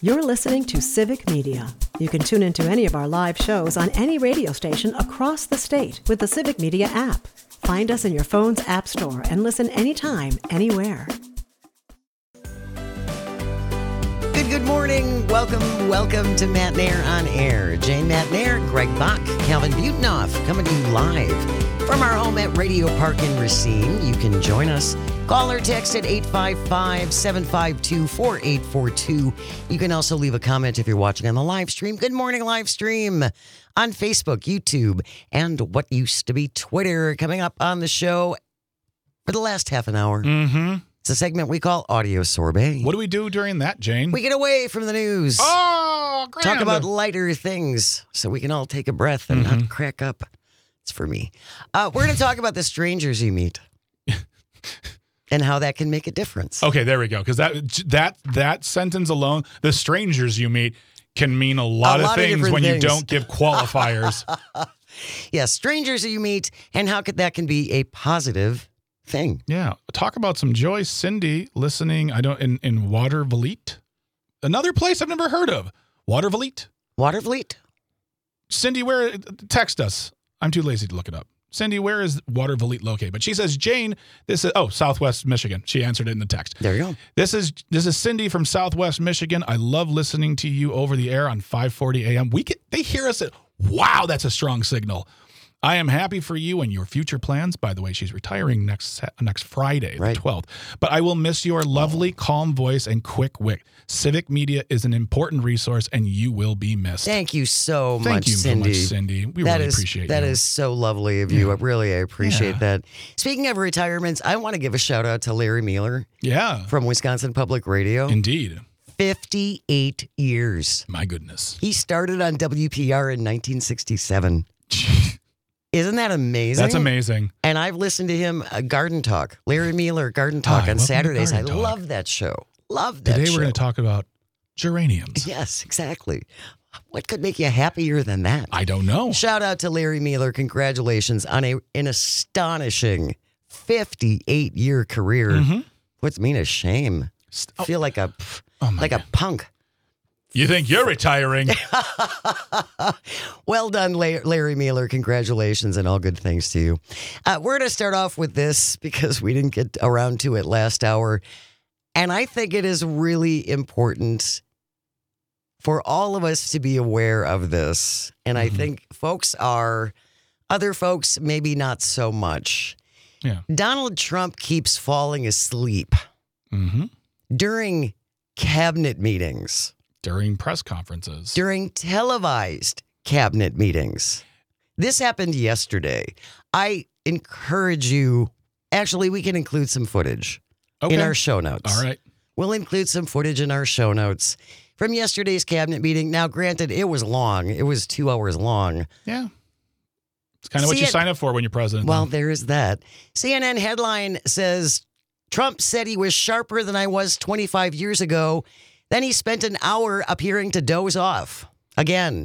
You're listening to Civic Media. You can tune into any of our live shows on any radio station across the state with the Civic Media app. Find us in your phone's app store and listen anytime, anywhere. Good morning. Welcome to Matt Nair on Air. Jane Matt Nair, Greg Bach, Calvin Butenoff coming to you live from our home at Radio Park in Racine. You can join us. Call or text at 855-752-4842. You can also leave a comment if you're watching on the live stream. Good morning, live stream on Facebook, YouTube, and what used to be Twitter. Coming up on the show for the last half an hour. It's a segment we call Audio Sorbet. What do we do during that, Jane? We get away from the news. Oh, grand. Talk about lighter things so we can all take a breath and not crack up. It's for me. We're going to talk about the strangers you meet and how that can make a difference. Okay, there we go. Because that sentence alone, the strangers you meet, can mean a lot of things when you don't give qualifiers. Yeah, strangers you meet and how that can be a positive thing. Yeah. Talk about some joy. Cindy listening, in Watervliet. Another place I've never heard of. Watervliet? Watervliet? Cindy, text us. I'm too lazy to look it up. Cindy, where is Watervliet located? But she says, Jane, this is Southwest Michigan. She answered it in the text. There you go. This is Cindy from Southwest Michigan. I love listening to you over the air on 5:40 a.m. They hear us wow, that's a strong signal. I am happy for you and your future plans. By the way, she's retiring next Friday, the 12th. But I will miss your lovely, calm voice and quick wit. Civic Media is an important resource, and you will be missed. Thank you so much, Thank you Cindy. so much, Cindy. We really appreciate you. That is so lovely of you. I appreciate that. Speaking of retirements, I want to give a shout out to Larry Mueller. Yeah. From Wisconsin Public Radio. Indeed. 58 years. My goodness. He started on WPR in 1967. Isn't that amazing? That's amazing. And I've listened to him, Garden Talk, Larry Mueller, Garden Talk on Saturdays. I love that show. Love that show. Today we're going to talk about geraniums. Yes, exactly. What could make you happier than that? I don't know. Shout out to Larry Mueller. Congratulations on an astonishing 58-year career. Puts me to shame. I feel like a punk. You think you're retiring? Well done, Larry Mueller. Congratulations and all good things to you. We're going to start off with this because we didn't get around to it last hour. And I think it is really important for all of us to be aware of this. And I think other folks, maybe not so much. Yeah. Donald Trump keeps falling asleep during cabinet meetings. During press conferences. During televised cabinet meetings. This happened yesterday. I encourage you, actually, we can include some footage in our show notes. All right. We'll include some footage in our show notes from yesterday's cabinet meeting. Now, granted, it was long. It was 2 hours long. Yeah. It's kind of what you sign up for when you're president. Well, there is that. CNN headline says, Trump said he was sharper than I was 25 years ago. Then he spent an hour appearing to doze off. Again.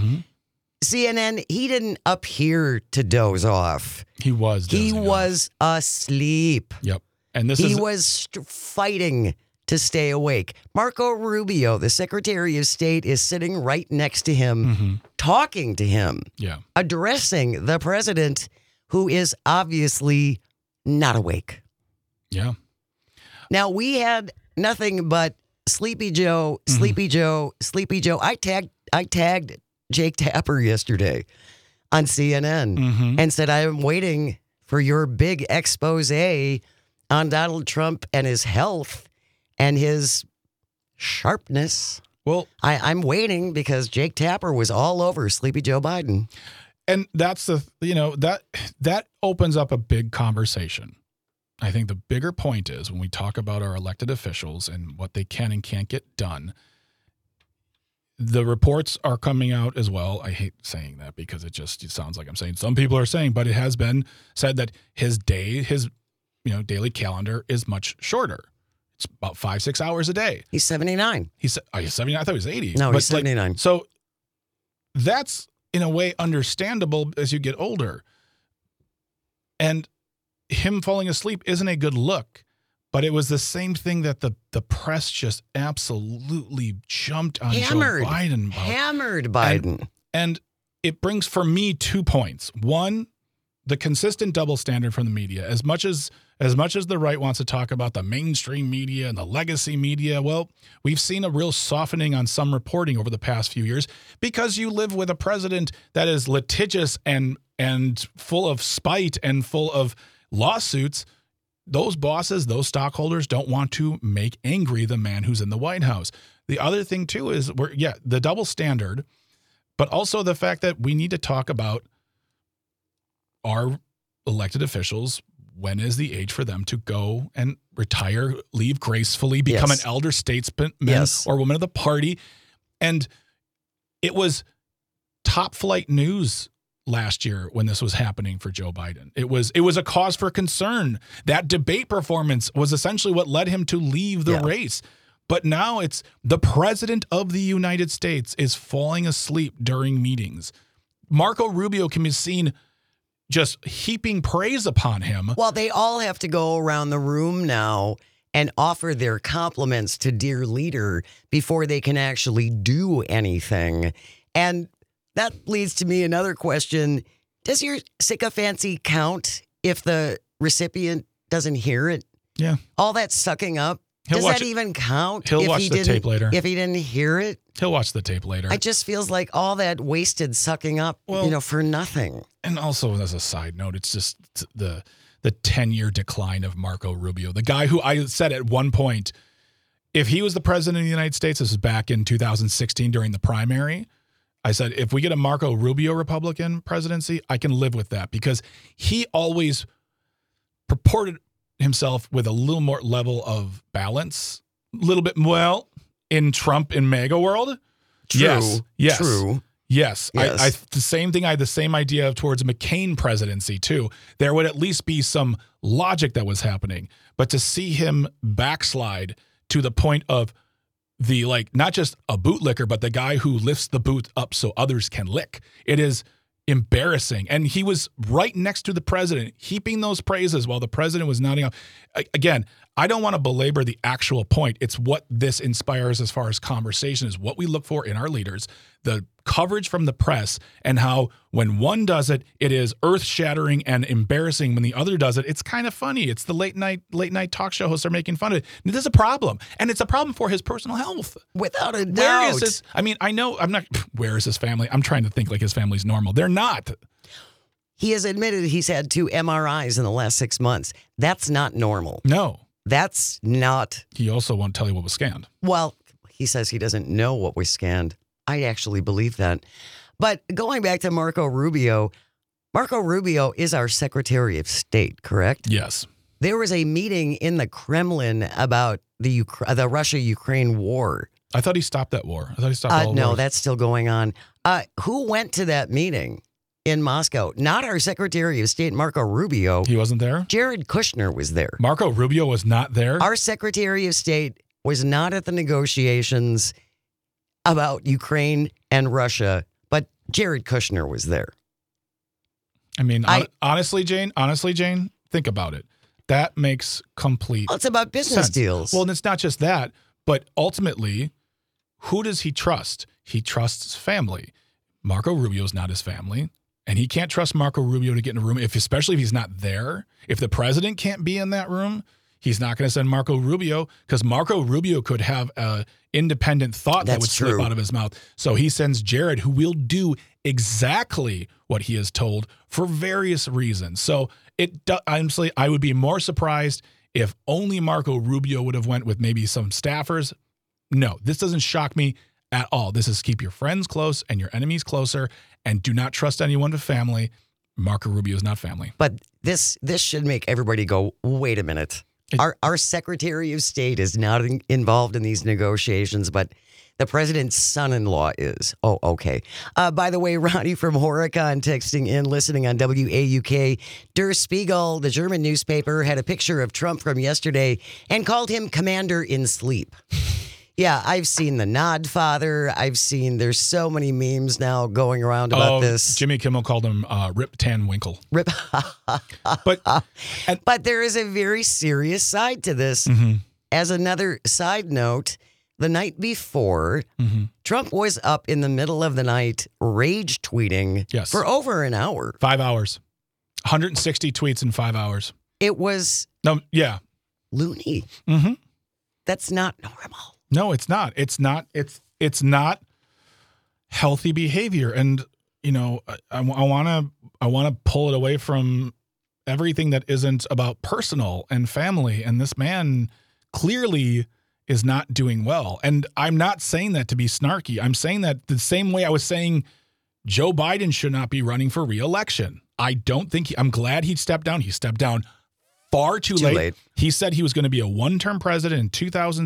CNN, he didn't appear to doze off. He was dozing He was asleep. Yep. And he was fighting to stay awake. Marco Rubio, the Secretary of State, is sitting right next to him, talking to him, addressing the president, who is obviously not awake. Yeah. Now, we had nothing but Sleepy Joe, Sleepy Joe, Sleepy Joe. I tagged Jake Tapper yesterday on CNN and said, I am waiting for your big expose on Donald Trump and his health and his sharpness. Well, I'm waiting because Jake Tapper was all over Sleepy Joe Biden. And that's that opens up a big conversation. I think the bigger point is when we talk about our elected officials and what they can and can't get done, the reports are coming out as well. I hate saying that because it sounds like I'm saying some people are saying, but it has been said that his daily calendar is much shorter. It's about 5-6 hours a day. He's 79. He's 79. I thought he was 80. No, he's 79. So that's in a way understandable as you get older. And him falling asleep isn't a good look, But it was the same thing that the press just absolutely jumped on Joe Biden about. Hammered Biden. And it brings, for me, 2 points. One, the consistent double standard from the media. As much as the right wants to talk about the mainstream media and the legacy media, well, we've seen a real softening on some reporting over the past few years because you live with a president that is litigious and full of spite and full of lawsuits. Those bosses, those stockholders don't want to make angry the man who's in the White House. The other thing, too, is the double standard, but also the fact that we need to talk about our elected officials. When is the age for them to go and retire, leave gracefully, become an elder statesman or woman of the party? And it was top flight news last year when this was happening for Joe Biden. It was a cause for concern. That debate performance was essentially what led him to leave the race. But now it's the president of the United States is falling asleep during meetings. Marco Rubio can be seen just heaping praise upon him. Well, they all have to go around the room now and offer their compliments to dear leader before they can actually do anything. And that leads to me another question. Does your sycophancy count if the recipient doesn't hear it? Yeah. All that sucking up, does that even count? He'll watch the tape later. If he didn't hear it? He'll watch the tape later. It just feels like all that wasted sucking up, for nothing. And also, as a side note, it's just the 10-year decline of Marco Rubio, the guy who I said at one point, if he was the president of the United States, this was back in 2016 during the primary, I said, if we get a Marco Rubio Republican presidency, I can live with that because he always purported himself with a little more level of balance, a little bit, in Trump in MAGA world. True. Yes. True. Yes. I the same thing. I had the same idea towards McCain presidency too. There would at least be some logic that was happening, but to see him backslide to the point of the, not just a bootlicker, but the guy who lifts the boot up so others can lick. It is embarrassing. And he was right next to the president, heaping those praises while the president was nodding off. Again, I don't want to belabor the actual point. It's what this inspires as far as conversation is what we look for in our leaders, the coverage from the press, and how when one does it, it is earth-shattering and embarrassing. When the other does it, it's kind of funny. It's the late night talk show hosts are making fun of it. And there's a problem. And it's a problem for his personal health. Without a doubt. Where is this? I mean, I know I'm not, where is his family? I'm trying to think like his family's normal. They're not. He has admitted he's had 2 MRIs in the last 6 months. That's not normal. No. That's not. He also won't tell you what was scanned. Well, he says he doesn't know what was scanned. I actually believe that. But going back to Marco Rubio is our Secretary of State, correct? Yes. There was a meeting in the Kremlin about the Russia-Ukraine war. I thought he stopped that war. I thought he stopped all No, wars. that's still going on. Who went to that meeting in Moscow? Not our Secretary of State, Marco Rubio. He wasn't there? Jared Kushner was there. Marco Rubio was not there? Our Secretary of State was not at the negotiations about Ukraine and Russia, but Jared Kushner was there. I mean, honestly, Jane, think about it. That makes complete It's about business sense. deals. Well, and it's not just that, but ultimately, who does he trust? He trusts his family. Marco Rubio is not his family, and he can't trust Marco Rubio to get in a room, especially if he's not there. If the president can't be in that room, he's not going to send Marco Rubio because Marco Rubio could have an independent thought that would slip out of his mouth. So he sends Jared, who will do exactly what he is told for various reasons. So honestly, I would be more surprised if only Marco Rubio would have went with maybe some staffers. No, this doesn't shock me at all. This is keep your friends close and your enemies closer, and do not trust anyone to family. Marco Rubio is not family. But this should make everybody go, wait a minute. Our Secretary of State is not involved in these negotiations, but the president's son-in-law is. Oh, okay. By the way, Ronnie from Horicon texting in, listening on WAUK. Der Spiegel, the German newspaper, had a picture of Trump from yesterday and called him Commander in Sleep. Yeah, I've seen the Nod Father. There's so many memes now going around about this. Jimmy Kimmel called him Rip Tan Winkle. Rip. But But there is a very serious side to this. As another side note, the night before, Trump was up in the middle of the night rage tweeting for over an hour. 5 hours. 160 tweets in 5 hours. It was loony. That's not normal. No, it's not. It's not healthy behavior. And I want to pull it away from everything that isn't about personal and family. And this man clearly is not doing well. And I'm not saying that to be snarky. I'm saying that the same way I was saying Joe Biden should not be running for re-election. I don't think I'm glad he stepped down. He stepped down far too late. He said he was going to be a one-term president in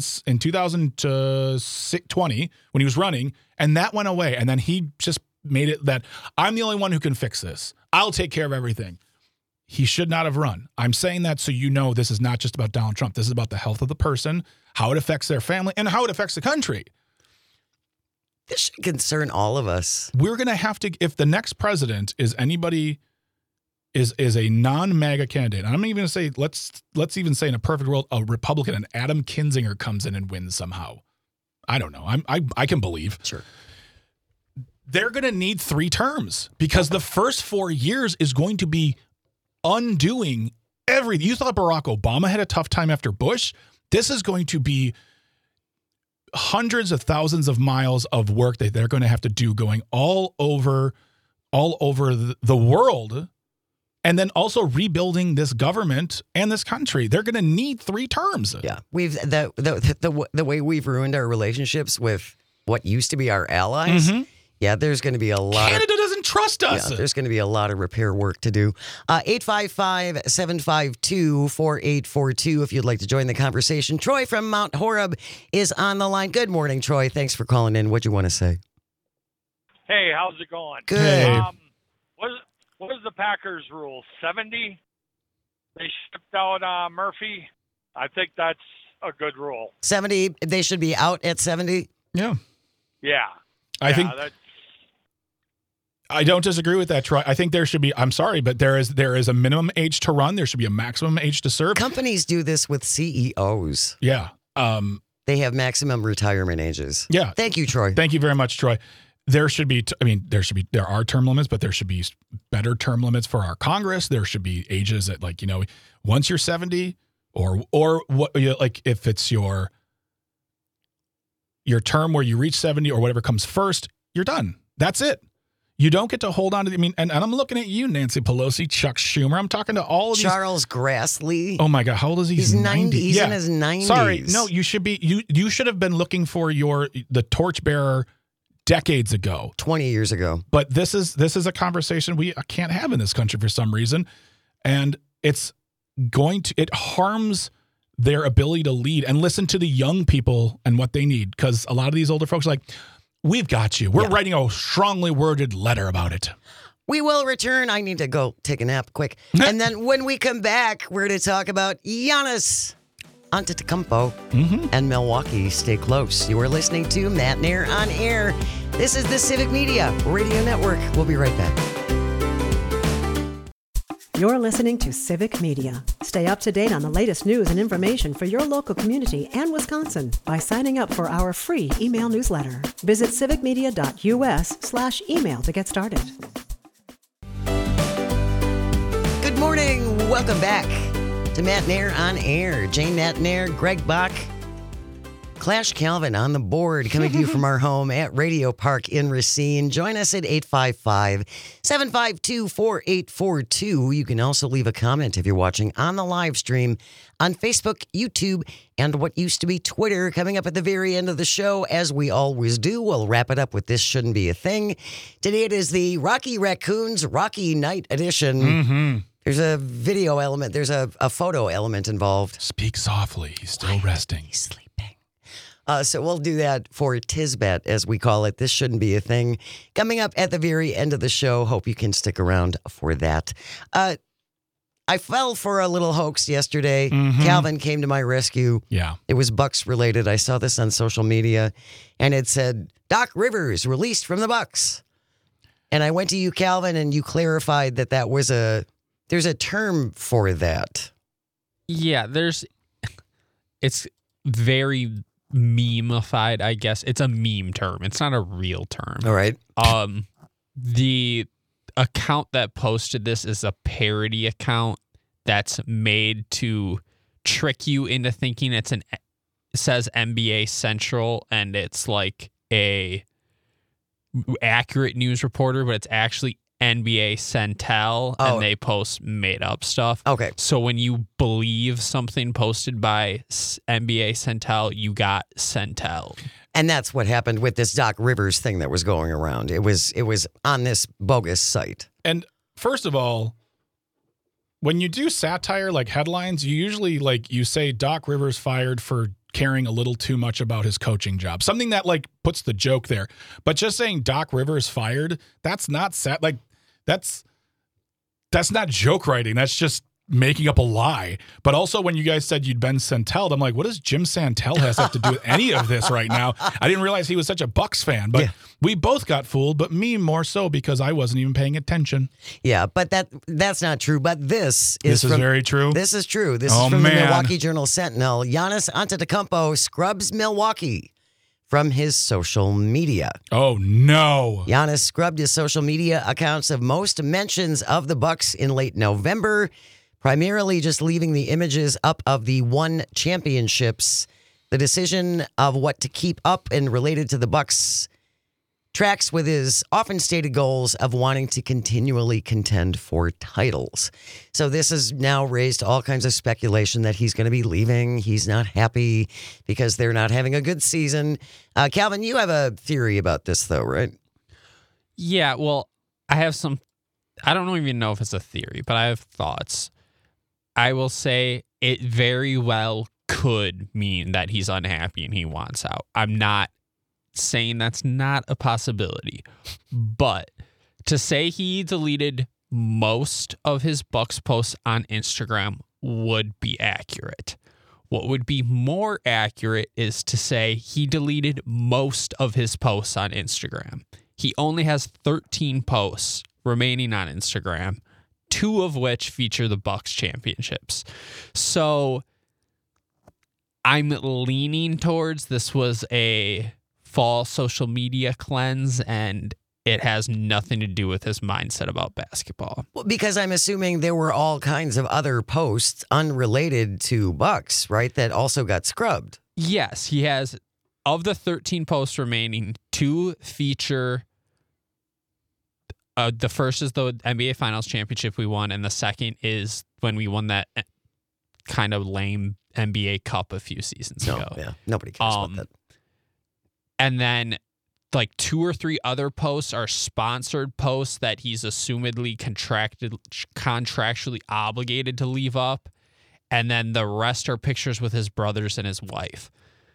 2020 when he was running, and that went away. And then he just made it that I'm the only one who can fix this. I'll take care of everything. He should not have run. I'm saying that so this is not just about Donald Trump. This is about the health of the person, how it affects their family, and how it affects the country. This should concern all of us. We're going to have to, if the next president is anybody, is a non-MAGA candidate, and I'm even going to say, let's even say in a perfect world, a Republican, and Adam Kinzinger comes in and wins somehow. I don't know. I can believe. Sure. They're going to need 3 terms because the first 4 years is going to be undoing everything. You thought Barack Obama had a tough time after Bush. This is going to be hundreds of thousands of miles of work that they're going to have to do going all over the world, and then also rebuilding this government and this country. They're going to need 3 terms. Yeah, we've the way we've ruined our relationships with what used to be our allies. Yeah, there's going to be a lot. Canada doesn't trust us. Yeah, there's going to be a lot of repair work to do. 855-752-4842 if you'd like to join the conversation. Troy from Mount Horeb is on the line. Good morning, Troy. Thanks for calling in. What'd you want to say? Hey, how's it going? Good. Hey. What is the Packers rule? 70? They shipped out Murphy. I think that's a good rule. 70, they should be out at 70? Yeah. Yeah. I think I don't disagree with that, Troy. I think there should be, I'm sorry, but there is a minimum age to run. There should be a maximum age to serve. Companies do this with CEOs. Yeah. They have maximum retirement ages. Yeah. Thank you, Troy. Thank you very much, Troy. There should be, there are term limits, but there should be better term limits for our Congress. There should be ages that once you're 70 or what, like if it's your term where you reach 70 or whatever comes first, you're done. That's it. You don't get to hold on to and I'm looking at you, Nancy Pelosi, Chuck Schumer. I'm talking to all of these. Charles Grassley. Oh my God. How old is he? He's 90. He's in his 90s. Sorry. No, you should be, you should have been looking for the torchbearer decades ago. 20 years ago. But this is a conversation we can't have in this country for some reason. And it harms their ability to lead and listen to the young people and what they need. Because a lot of these older folks are like, we've got you. We're writing a strongly worded letter about it. We will return. I need to go take a nap quick. And then when we come back, we're going to talk about Giannis Antetokounmpo and Milwaukee. Stay close. You are listening to Matt Nair on Air. This is the Civic Media Radio Network. We'll be right back. You're listening to Civic Media. Stay up to date on the latest news and information for your local community and Wisconsin by signing up for our free email newsletter. Visit civicmedia.us/email to get started. Good morning. Welcome back to Matt Nair on Air. Jane Matt Nair, Greg Bach, Clash Calvin on the board, coming to you from our home at Radio Park in Racine. Join us at 855-752-4842. You can also leave a comment if you're watching on the live stream on Facebook, YouTube, and what used to be Twitter. Coming up at the very end of the show, as we always do, we'll wrap it up with This Shouldn't Be a Thing. Today it is the Rocky Raccoons Rocky Night Edition. There's a video element. There's a photo element involved. Speak softly. He's still resting. He's sleeping. So we'll do that for Tisbet, as we call it. This shouldn't be a thing. Coming up at the very end of the show. Hope you can stick around for that. I fell for a little hoax yesterday. Mhm. Calvin came to my rescue. Yeah. It was Bucks related. I saw this on social media, and it said Doc Rivers released from the Bucks. And I went to you, Calvin, and you clarified that was there's a term for that. Yeah, it's very meme-ified, I guess. It's a meme term. It's not a real term. All right. The account that posted this is a parody account that's made to trick you into thinking it says NBA Central and it's like a accurate news reporter, but it's actually NBA Centel, and they post made up stuff. Okay. So when you believe something posted by NBA Centel, you got Centel. And that's what happened with this Doc Rivers thing that was going around. It was on this bogus site. And first of all, when you do satire like headlines, you usually you say Doc Rivers fired for caring a little too much about his coaching job. Something that puts the joke there. But just saying Doc Rivers fired, that's not that's not joke writing. That's just making up a lie. But also when you guys said you'd been Santel, I'm like, what does Jim Santel have to do with any of this right now? I didn't realize he was such a Bucks fan, but we both got fooled, but me more so because I wasn't even paying attention. Yeah, but that's not true. But this is very true. This is true. This is from the Milwaukee Journal Sentinel. Giannis Antetokounmpo scrubs Milwaukee from his social media. Oh, no. Giannis scrubbed his social media accounts of most mentions of the Bucks in late November, primarily just leaving the images up of the won championships. The decision of what to keep up and related to the Bucks tracks with his often stated goals of wanting to continually contend for titles. So this has now raised all kinds of speculation that he's going to be leaving. He's not happy because they're not having a good season. Calvin, you have a theory about this though, right? Yeah, well, I don't even know if it's a theory, but I have thoughts. I will say it very well could mean that he's unhappy and he wants out. I'm not saying that's not a possibility, but to say he deleted most of his Bucks posts on Instagram would be accurate. What would be more accurate is to say he deleted most of his posts on Instagram. He only has 13 posts remaining on Instagram, 2 of which feature the Bucks championships. So I'm leaning towards this was a fall social media cleanse, and it has nothing to do with his mindset about basketball. Well, because I'm assuming there were all kinds of other posts unrelated to Bucks, right, that also got scrubbed. Yes, he has. Of the 13 posts remaining, 2 feature. The first is the NBA Finals championship we won, and the second is when we won that kind of lame NBA Cup a few seasons ago. Yeah, nobody cares about that. And then 2 or 3 other posts are sponsored posts that he's assumedly contractually obligated to leave up. And then the rest are pictures with his brothers and his wife.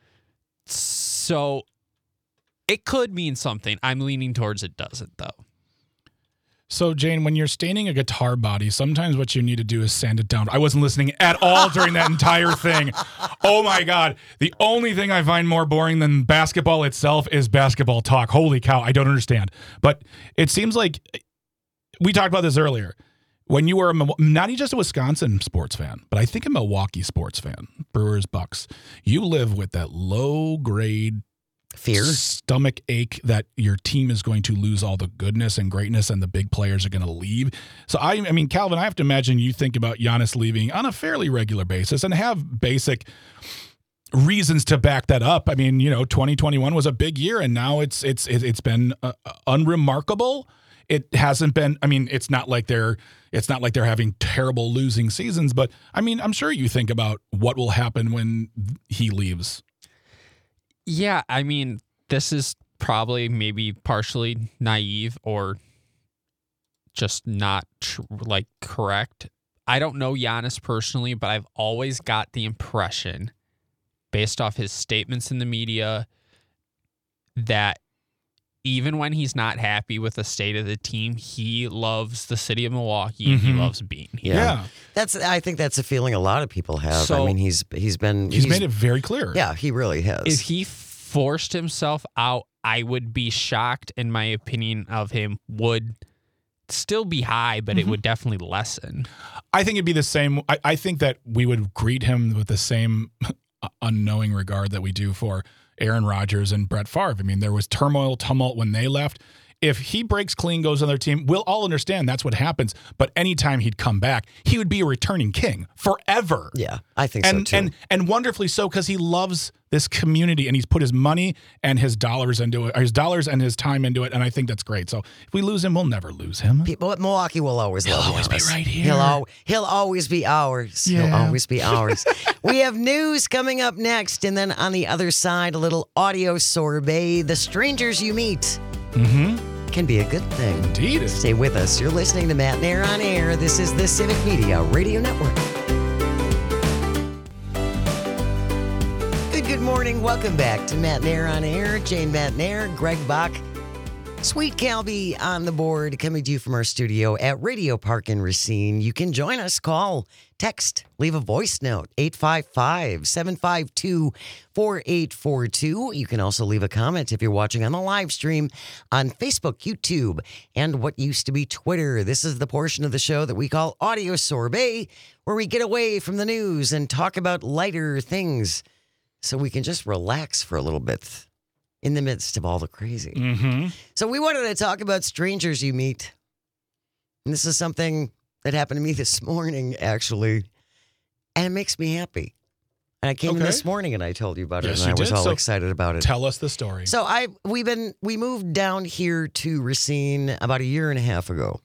So it could mean something. I'm leaning towards it doesn't, though. So, Jane, when you're staining a guitar body, sometimes what you need to do is sand it down. I wasn't listening at all during that entire thing. Oh, my God. The only thing I find more boring than basketball itself is basketball talk. Holy cow. I don't understand. But it seems like we talked about this earlier. When you were not just a Wisconsin sports fan, but I think a Milwaukee sports fan, Brewers, Bucks, you live with that low-grade fear, stomach ache that your team is going to lose all the goodness and greatness and the big players are going to leave. So, I mean, Calvin, I have to imagine you think about Giannis leaving on a fairly regular basis and have basic reasons to back that up. I mean, 2021 was a big year and now it's been unremarkable. It hasn't been, I mean, it's not like they're having terrible losing seasons, but I mean, I'm sure you think about what will happen when he leaves. Yeah, I mean, this is probably maybe partially naive or just not correct. I don't know Giannis personally, but I've always got the impression, based off his statements in the media, that even when he's not happy with the state of the team, he loves the city of Milwaukee and he loves being here. Yeah. I think that's a feeling a lot of people have. So- I mean, he's made it very clear. Yeah, he really has. If he forced himself out, I would be shocked, and my opinion of him would still be high, but it would definitely lessen. I think it'd be the same. I think that we would greet him with the same unknowing regard that we do for Aaron Rodgers and Brett Favre. I mean, there was tumult when they left. If he breaks clean, goes on their team, we'll all understand that's what happens. But anytime he'd come back, he would be a returning king forever. Yeah, I think so too. And wonderfully so, because he loves this community and he's put his money and his dollars into it, his dollars and his time into it. And I think that's great. So if we lose him, we'll never lose him. But Milwaukee will always He'll love always be us. right here. He'll always be ours. Yeah. He'll always be ours. We have news coming up next, and then on the other side, a little audio sorbet. The strangers you meet can be a good thing. Indeed. Stay with us. You're listening to Matt Nair on Air. This is the Civic Media Radio Network. Good morning. Welcome back to Matt Nair on Air. Jane Matt Nair, Greg Bach, Sweet Calby on the board, coming to you from our studio at Radio Park in Racine. You can join us, call, text, leave a voice note, 855-752-4842. You can also leave a comment if you're watching on the live stream on Facebook, YouTube, and what used to be Twitter. This is the portion of the show that we call Audio Sorbet, where we get away from the news and talk about lighter things so we can just relax for a little bit in the midst of all the crazy. So we wanted to talk about strangers you meet. And this is something that happened to me this morning, actually. And it makes me happy. And I came in this morning and I told you about it, Yes, and I you was did. all So excited about it. Tell us the story. So we moved down here to Racine about a year and a half ago.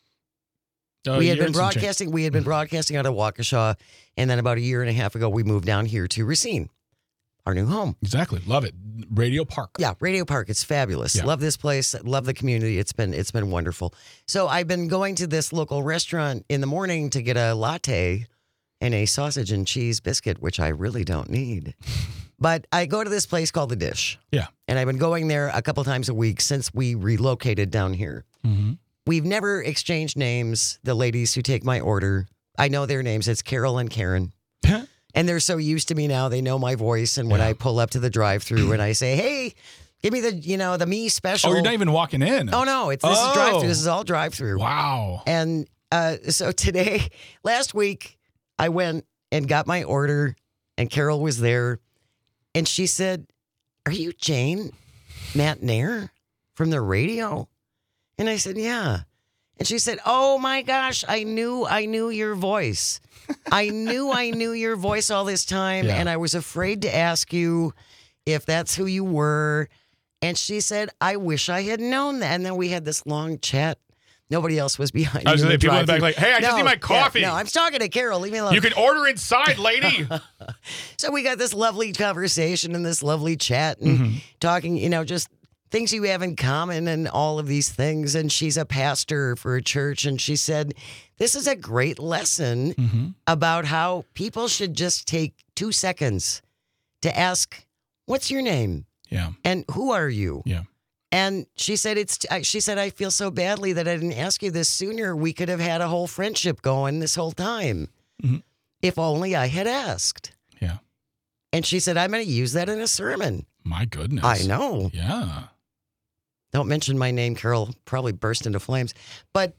We had been broadcasting out of Waukesha, and then about a year and a half ago we moved down here to Racine, our new home. Exactly. Love it. Radio Park. Yeah, Radio Park. It's fabulous. Yeah. Love this place. Love the community. It's been wonderful. So I've been going to this local restaurant in the morning to get a latte and a sausage and cheese biscuit, which I really don't need. But I go to this place called The Dish. Yeah. And I've been going there a couple times a week since we relocated down here. We've never exchanged names, the ladies who take my order. I know their names. It's Carol and Karen. And they're so used to me now. They know my voice. And when I pull up to the drive-thru and I say, hey, give me the me special. Oh, you're not even walking in. Oh, no. This is drive-thru. This is all drive-thru. Wow. And so last week, I went and got my order, and Carol was there. And she said, are you Jane Matt Nair from the radio? And I said, yeah. And she said, oh my gosh, I knew your voice. I knew your voice all this time. Yeah. And I was afraid to ask you if that's who you were. And she said, I wish I had known that. And then we had this long chat. Nobody else was behind me. I was in the people in the back drive-thru. like, hey, I just need my coffee. No, I'm talking to Carol. Leave me alone. You can order inside, lady. So we got this lovely conversation and this lovely chat and talking, just things you have in common and all of these things. And she's a pastor for a church. And she said, this is a great lesson about how people should just take 2 seconds to ask, what's your name? Yeah. And who are you? Yeah. And she said, I feel so badly that I didn't ask you this sooner. We could have had a whole friendship going this whole time. If only I had asked. Yeah. And she said, I'm going to use that in a sermon. My goodness. I know. Yeah. Don't mention my name, Carol. Probably burst into flames. But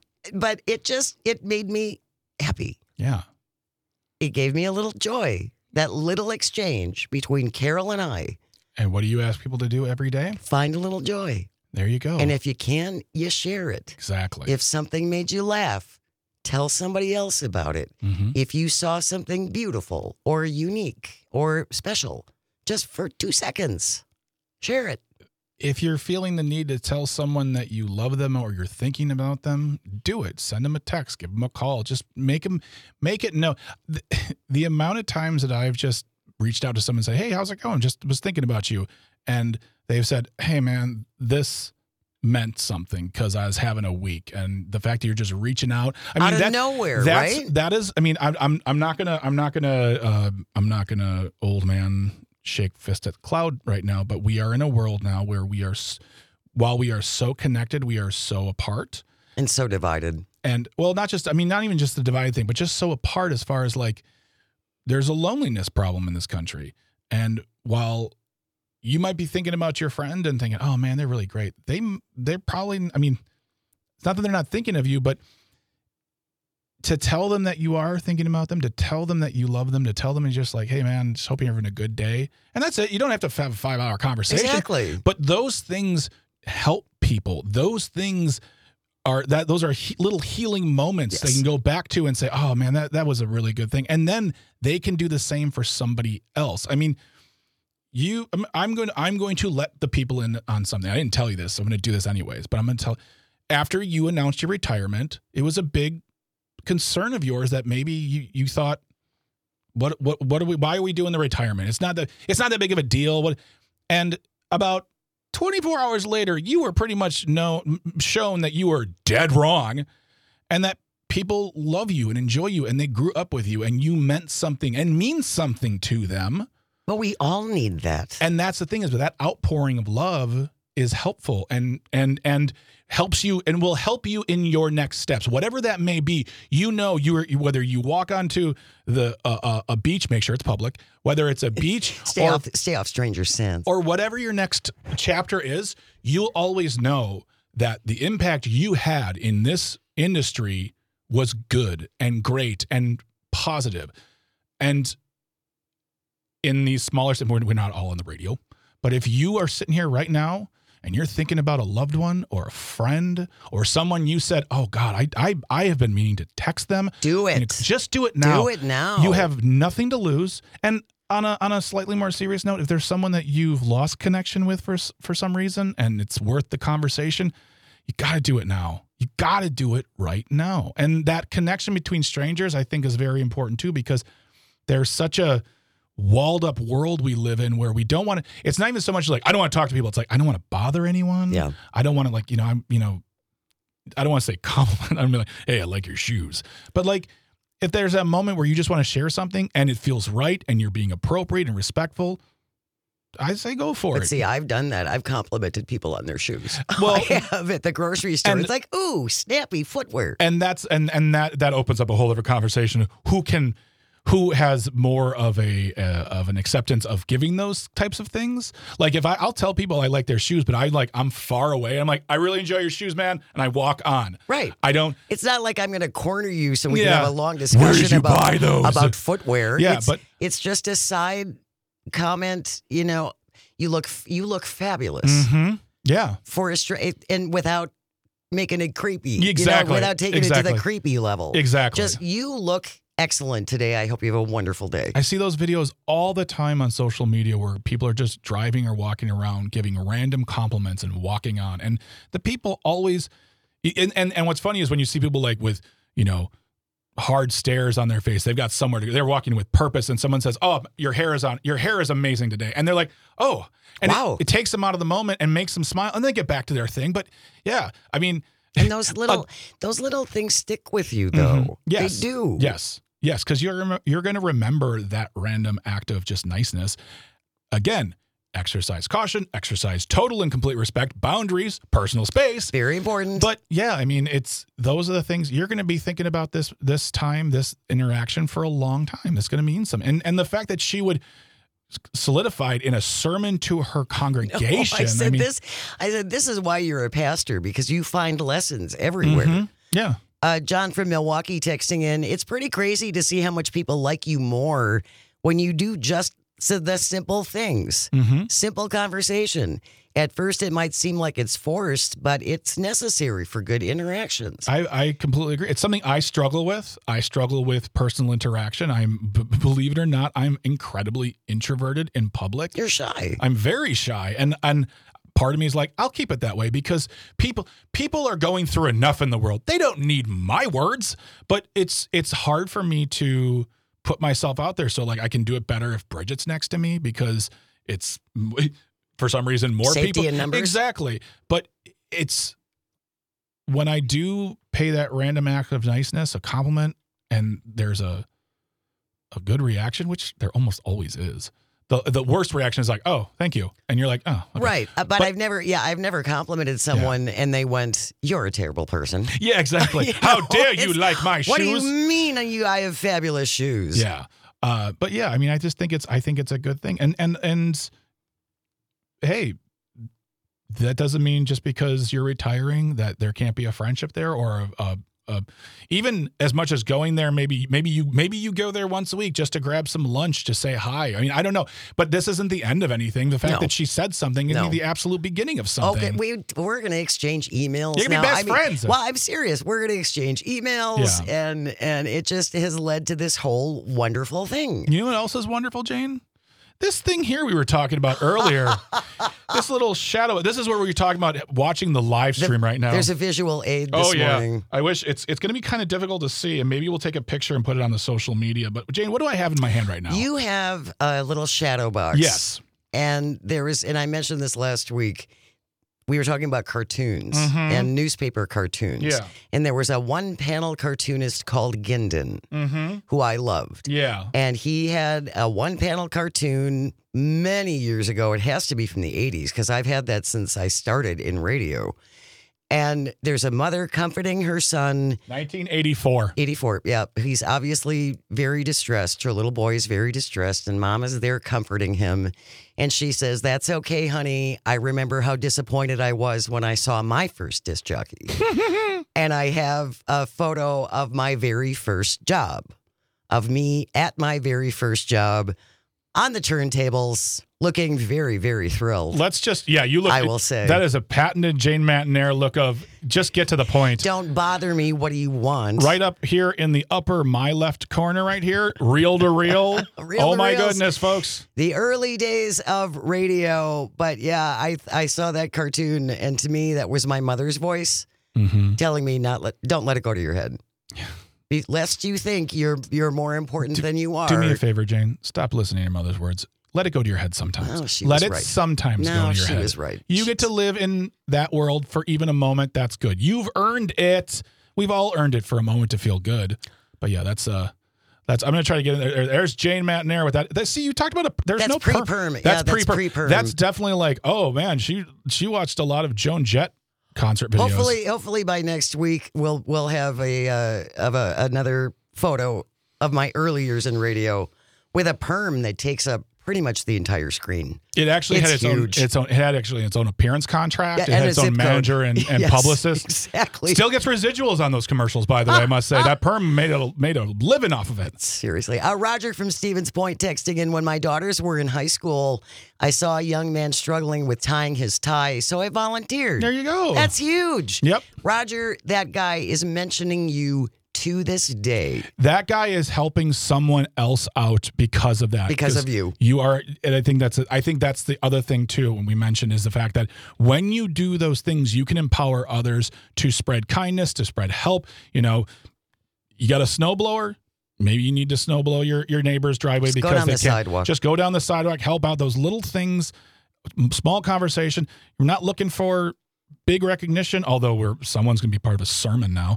it made me happy. Yeah. It gave me a little joy. That little exchange between Carol and I. And what do you ask people to do every day? Find a little joy. There you go. And if you can, you share it. Exactly. If something made you laugh, tell somebody else about it. If you saw something beautiful or unique or special, just for 2 seconds, share it. If you're feeling the need to tell someone that you love them or you're thinking about them, do it. Send them a text, give them a call. Just make it know. The amount of times that I've just reached out to someone and say, hey, how's it going? Just was thinking about you. And they've said, hey man, this meant something because I was having a week. And the fact that you're just reaching out, out of nowhere, right? That is, I mean, I'm not gonna old man shake fist at the cloud right now, but we are in a world now where while we are so connected, we are so apart. And so divided. And well, not even just the divided thing, but just so apart as far as like, there's a loneliness problem in this country. And while you might be thinking about your friend and thinking, oh man, they're really great. They're probably, I mean, it's not that they're not thinking of you, but to tell them that you are thinking about them, to tell them that you love them, to tell them and just like, hey man, just hoping you're having a good day. And that's it. You don't have to have a 5-hour conversation. Exactly. But those things help people. Those things those are little healing moments they can go back to and say, oh man, that was a really good thing. And then they can do the same for somebody else. I mean, I'm going to let the people in on something. I didn't tell you this. So I'm going to do this anyways, but I'm going to tell. After you announced your retirement, it was a big concern of yours that maybe you thought, why are we doing the retirement? It's not that big of a deal. And about 24 hours later, you were pretty much shown that you were dead wrong, and that people love you and enjoy you, and they grew up with you, and you meant something and mean something to them. But we all need that. And that's the thing is that outpouring of love is helpful and helps you and will help you in your next steps, whatever that may be. Whether you walk onto a beach, make sure it's public, whether it's a beach, stay off stranger sins, or whatever your next chapter is, you'll always know that the impact you had in this industry was good and great and positive. And in these smaller, we're not all on the radio, but if you are sitting here right now and you're thinking about a loved one or a friend or someone you said, oh God, I have been meaning to text them. Do it. Just do it now. Do it now. You have nothing to lose. And on a slightly more serious note, if there's someone that you've lost connection with for some reason and it's worth the conversation, you got to do it now. You got to do it right now. And that connection between strangers, I think, is very important too, because there's such a walled up world we live in where we don't want to, it's not even so much like, I don't want to talk to people. It's like, I don't want to bother anyone. Yeah. I don't want to I don't want to say compliment. I'm like, hey, I like your shoes. But like, if there's a moment where you just want to share something and it feels right and you're being appropriate and respectful, I say go for it. See, I've done that. I've complimented people on their shoes. Well, I have at the grocery store. It's like, ooh, snappy footwear. And that's and that opens up a whole other conversation. Who has more of an acceptance of giving those types of things? Like if I'll tell people I like their shoes, but I'm far away. I'm like, I really enjoy your shoes, man, and I walk on. Right. I don't. It's not like I'm going to corner you so we can have a long discussion Where did you buy those? About footwear. Yeah, but it's just a side comment. You look fabulous. Mm-hmm. Yeah. For a straight and without making it creepy. Exactly. Without taking it to the creepy level. Exactly. Just you look excellent today. I hope you have a wonderful day. I see those videos all the time on social media where people are just driving or walking around giving random compliments and walking on. And the people always and what's funny is when you see people like with, hard stares on their face, they've got somewhere to go. They're walking with purpose and someone says, "Oh, your hair is amazing today." And they're like, "Oh." And wow. It takes them out of the moment and makes them smile and they get back to their thing. But yeah, I mean, and those little things stick with you though. Mm-hmm. Yes. They do. Yes, because you're going to remember that random act of just niceness. Again, exercise caution, exercise total and complete respect, boundaries, personal space. Very important. But yeah, I mean, those are the things you're going to be thinking about this interaction for a long time. It's going to mean something. And the fact that she would solidified in a sermon to her congregation. I said, this is why you're a pastor, because you find lessons everywhere. Mm-hmm. Yeah. John from Milwaukee texting in, it's pretty crazy to see how much people like you more when you do just the simple things. Mm-hmm. Simple conversation. At first, it might seem like it's forced, but it's necessary for good interactions. I completely agree. It's something I struggle with. I struggle with personal interaction. Believe it or not, I'm incredibly introverted in public. You're shy. I'm very shy. And part of me is like, I'll keep it that way because people are going through enough in the world. They don't need my words, but it's hard for me to put myself out there. So like I can do it better if Bridget's next to me because it's for some reason more safety people in numbers. Exactly. But it's when I do pay that random act of niceness, a compliment, and there's a good reaction, which there almost always is. the worst reaction is like, oh, thank you. And you're like, oh, okay. Right. But I've never complimented someone and they went, you're a terrible person. Yeah, exactly. How dare you like my shoes? What do you mean I have fabulous shoes? Yeah. But yeah, I mean, I think it's a good thing. And hey, that doesn't mean just because you're retiring that there can't be a friendship there, or even as much as going there. Maybe you go there once a week just to grab some lunch to say hi. I mean, I don't know, but this isn't the end of anything. The fact that she said something is the absolute beginning of something. Okay, we're going to exchange emails. You're going to be best friends. Well, I'm serious. We're going to exchange emails, and it just has led to this whole wonderful thing. You know what else is wonderful, Jane? This thing here we were talking about earlier, this little shadow. This is where we were talking about watching the live stream right now. There's a visual aid this morning. I wish it's going to be kind of difficult to see, and maybe we'll take a picture and put it on the social media. But Jane, what do I have in my hand right now? You have a little shadow box. Yes. And and I mentioned this last week. We were talking about cartoons and newspaper cartoons. Yeah. And there was a one-panel cartoonist called Ginden, who I loved. Yeah. And he had a one-panel cartoon many years ago. It has to be from the 80s because I've had that since I started in radio. And there's a mother comforting her son. 1984. 84, yeah. He's obviously very distressed. Her little boy is very distressed, and mom is there comforting him. And she says, "That's okay, honey. I remember how disappointed I was when I saw my first disc jockey." And I have a photo of my very first job, of me at my very first job on the turntables, looking very, very thrilled. Let's just, you look. I will say. That is a patented Jane Matenaer look of just get to the point. Don't bother me. What do you want? Right up here in the upper my left corner right here, reel to reel. Oh my goodness, folks. The early days of radio. But yeah, I saw that cartoon, and to me, that was my mother's voice telling me don't let it go to your head. Lest you think you're more important than you are. Do me a favor, Jane. Stop listening to your mother's words. Let it go to your head sometimes. No, she Let was it right. sometimes go to your head. she was right. You get to live in that world for even a moment. That's good. You've earned it. We've all earned it for a moment to feel good. But yeah, that's I'm going to try to get in there. There's Jane Matenaer with that. See, you talked about that's no pre-perm. That's pre-perm. That's definitely like, oh man, she watched a lot of Joan Jett concert videos. Hopefully by next week we'll have another photo of my early years in radio with a perm that takes up pretty much the entire screen. It actually had its own appearance contract. It had its own manager and yes, publicist. Exactly. Still gets residuals on those commercials, by the way, I must say. That perm made a living off of it. Seriously. Roger from Stevens Point texting in, when my daughters were in high school, I saw a young man struggling with tying his tie, so I volunteered. There you go. That's huge. Yep. Roger, that guy is mentioning you to this day. That guy is helping someone else out because of that. Because of you. You are, and I think that's the other thing too, when we mentioned, is the fact that when you do those things, you can empower others to spread kindness, to spread help. You know, you got a snowblower, maybe you need to snowblow your neighbor's driveway just because go down they the sidewalk. Just go down the sidewalk, help out. Those little things, small conversation. You're not looking for big recognition, although someone's going to be part of a sermon now.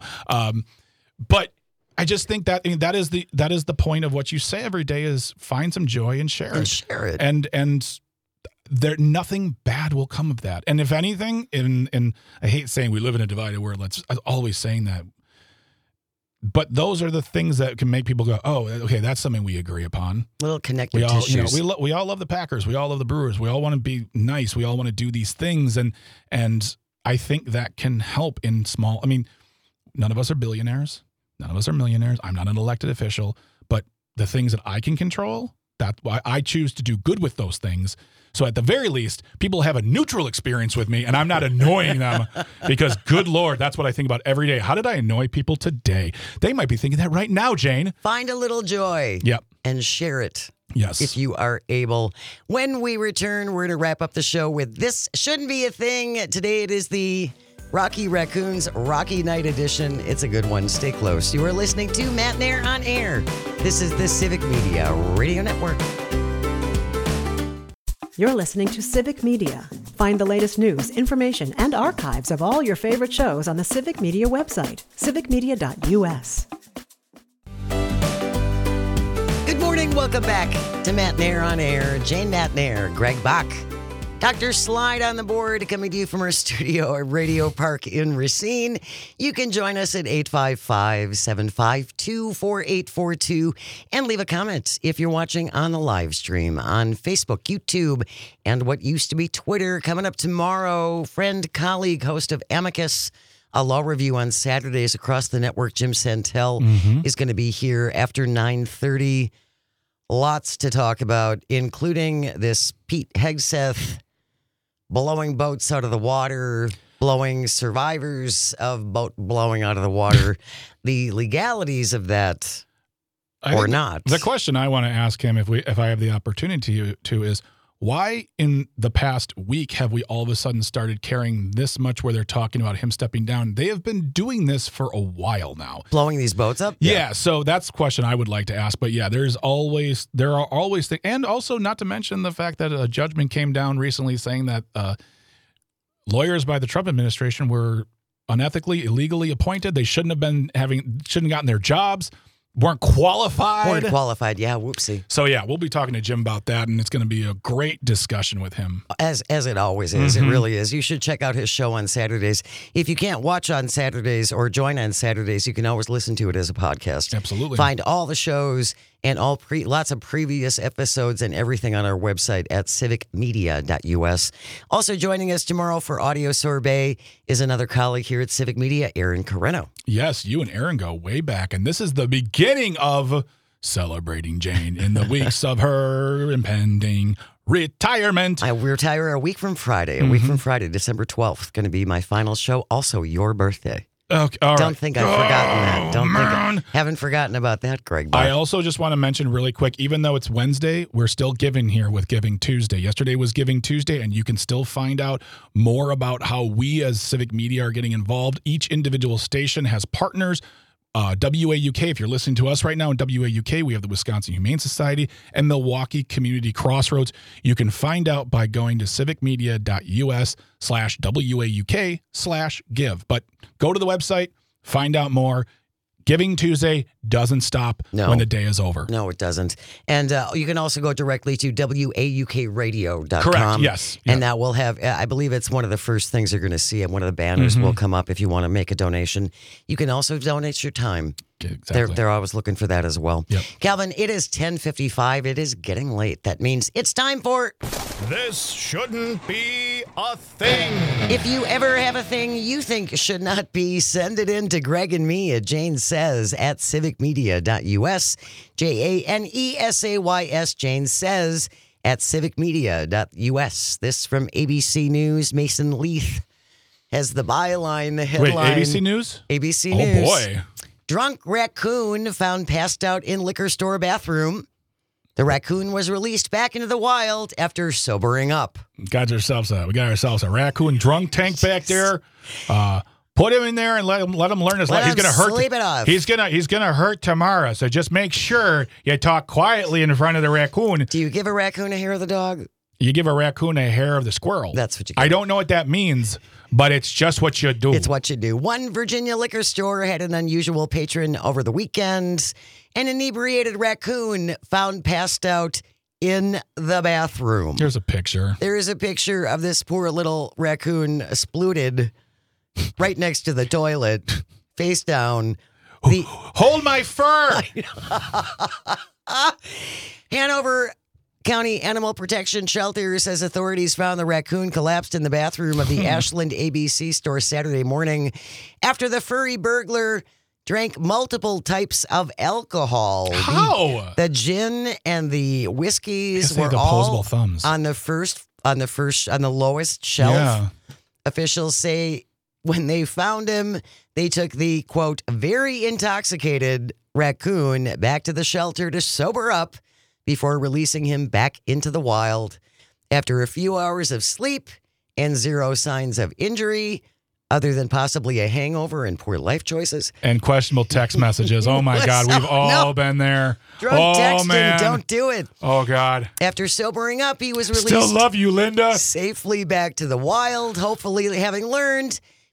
But I just think that that is the point of what you say every day, is find some joy and share it. And share it. And nothing bad will come of that. And if anything, and I hate saying we live in a divided world, I'm always saying that. But those are the things that can make people go, oh, okay, that's something we agree upon. Little connective tissues. We all love the Packers. We all love the Brewers. We all want to be nice. We all want to do these things. And I think that can help in small. I mean, none of us are billionaires. None of us are millionaires. I'm not an elected official, but the things that I can control, that's why I choose to do good with those things. So at the very least, people have a neutral experience with me and I'm not annoying them, because good Lord, that's what I think about every day. How did I annoy people today? They might be thinking that right now, Jane. Find a little joy. Yep. And share it. Yes. If you are able. When we return, we're going to wrap up the show with This Shouldn't Be a Thing. Today it is the Rocky Raccoons Rocky Night Edition. It's a good one. Stay close. You are listening to Matenaer on Air. This is the Civic Media Radio Network. You're listening to Civic Media. Find the latest news, information, and archives of all your favorite shows on the Civic Media website, civicmedia.us. Good morning. morning. Welcome back to Matt Nair on Air. Jane Matt Nair, Greg Bach. Dr. Slide on the board, coming to you from our studio at Radio Park in Racine. You can join us at 855-752-4842 and leave a comment if you're watching on the live stream on Facebook, YouTube, and what used to be Twitter. Coming up tomorrow, friend, colleague, host of Amicus, a law review on Saturdays across the network, Jim Santel, is going to be here after 9:30. Lots to talk about, including this Pete Hegseth blowing boats out of the water, blowing survivors of boat blowing out of the water, the legalities of that or not. The question I want to ask him, if I have the opportunity to, is why in the past week have we all of a sudden started caring this much where they're talking about him stepping down? They have been doing this for a while now. Blowing these boats up? Yeah, so that's the question I would like to ask. But yeah, there are always things. And also not to mention the fact that a judgment came down recently saying that lawyers by the Trump administration were unethically, illegally appointed. They shouldn't have gotten their jobs. Weren't qualified, yeah, whoopsie. So, yeah, we'll be talking to Jim about that, and it's going to be a great discussion with him. As it always is. It really is. You should check out his show on Saturdays. If you can't watch on Saturdays or join on Saturdays, you can always listen to it as a podcast. Absolutely. Find all the shows and lots of previous episodes and everything on our website at civicmedia.us. Also joining us tomorrow for Audio Sorbet is another colleague here at Civic Media, Aaron Carreno. Yes, you and Aaron go way back, and this is the beginning of celebrating Jane in the weeks of her impending retirement. I retire a week from Friday. December 12th, going to be my final show. Also, your birthday. Okay, all right. Don't think I've forgotten that. Haven't forgotten about that, Greg. I also just want to mention really quick, even though it's Wednesday, we're still giving here with Giving Tuesday. Yesterday was Giving Tuesday, and you can still find out more about how we as Civic Media are getting involved. Each individual station has partners. WAUK, if you're listening to us right now in WAUK, we have the Wisconsin Humane Society and Milwaukee Community Crossroads. You can find out by going to civicmedia.us/WAUK/give. But go to the website, find out more. Giving Tuesday doesn't stop when the day is over. No, it doesn't. And you can also go directly to WAUKradio.com. Correct, yes. And that will have, I believe it's one of the first things you're going to see, and one of the banners will come up if you want to make a donation. You can also donate your time. Exactly. They're always looking for that as well. Yep. Calvin, it is 10:55. It is getting late. That means it's time for... This shouldn't be a thing. If you ever have a thing you think should not be, send it in to Greg and me at Jane Says at civicmedia.us. JANESAYS, Jane Says at civicmedia.us. This from ABC News. Mason Leith has the byline, the headline. Wait, ABC News? ABC News. Oh, boy. Drunk raccoon found passed out in liquor store bathroom. The raccoon was released back into the wild after sobering up. We got ourselves a raccoon drunk tank back there. Put him in there and let him learn his life. He's going to hurt. Sleep it off. He's gonna hurt tomorrow. So just make sure you talk quietly in front of the raccoon. Do you give a raccoon a hair of the dog? You give a raccoon a hair of the squirrel. That's what you give. I don't know what that means, but it's just what you do. It's what you do. One Virginia liquor store had an unusual patron over the weekend. An inebriated raccoon found passed out in the bathroom. Here's a picture. There is a picture of this poor little raccoon splooted right next to the toilet, face down. Hold my fur! Hanover County Animal Protection Shelter says authorities found the raccoon collapsed in the bathroom of the Ashland ABC store Saturday morning after the furry burglar drank multiple types of alcohol. How? The gin and the whiskeys were opposable all thumbs. on the lowest shelf. Yeah. Officials say when they found him, they took the, quote, very intoxicated raccoon back to the shelter to sober up before releasing him back into the wild. After a few hours of sleep and zero signs of injury, other than possibly a hangover and poor life choices. And questionable text messages. Oh, my God. We've all been there. Drunk texting, man. don't do it. Oh, God. After sobering up, he was released Still love you, Linda. safely back to the wild, hopefully having learned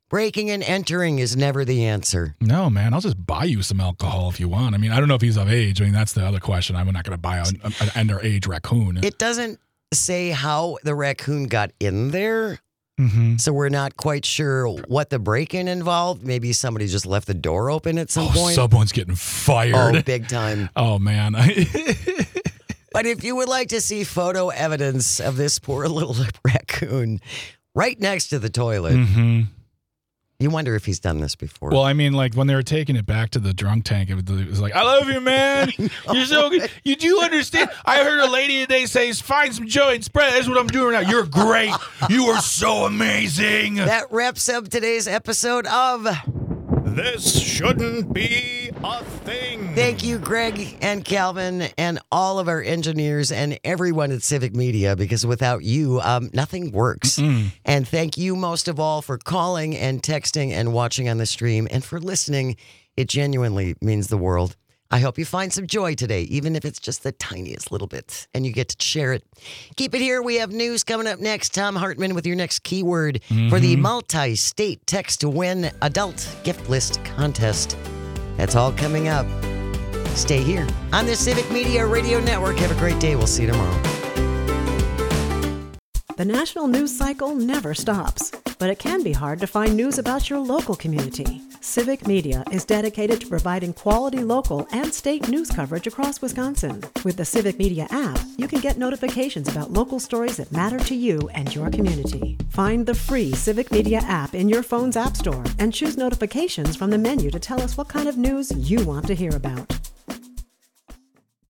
Breaking and entering is never the answer. No, man, I'll just buy you some alcohol if you want. I mean, I don't know if he's of age. I mean, that's the other question. I'm not going to buy an underage raccoon. It doesn't say how the raccoon got in there. Mm-hmm. So we're not quite sure what the break-in involved. Maybe somebody just left the door open at some point. Someone's getting fired. Oh, big time. Oh, man. But if you would like to see photo evidence of this poor little raccoon right next to the toilet, you wonder if he's done this before. Well, I mean, like when they were taking it back to the drunk tank, it was like, I love you, man. You're so good. You do understand. I heard a lady today say, find some joy and spread it. That's what I'm doing now. You're great. You are so amazing. That wraps up today's episode of This Shouldn't Be a Thing. Thank you, Greg and Calvin and all of our engineers and everyone at Civic Media, because without you, nothing works. And thank you most of all for calling and texting and watching on the stream and for listening. It genuinely means the world. I hope you find some joy today, even if it's just the tiniest little bit, and you get to share it. Keep it here. We have news coming up next. Tom Hartman with your next keyword for the multi-state text-to-win adult gift list contest. That's all coming up. Stay here on the Civic Media Radio Network. Have a great day. We'll see you tomorrow. The national news cycle never stops, but it can be hard to find news about your local community. Civic Media is dedicated to providing quality local and state news coverage across Wisconsin. With the Civic Media app, you can get notifications about local stories that matter to you and your community. Find the free Civic Media app in your phone's app store and choose notifications from the menu to tell us what kind of news you want to hear about.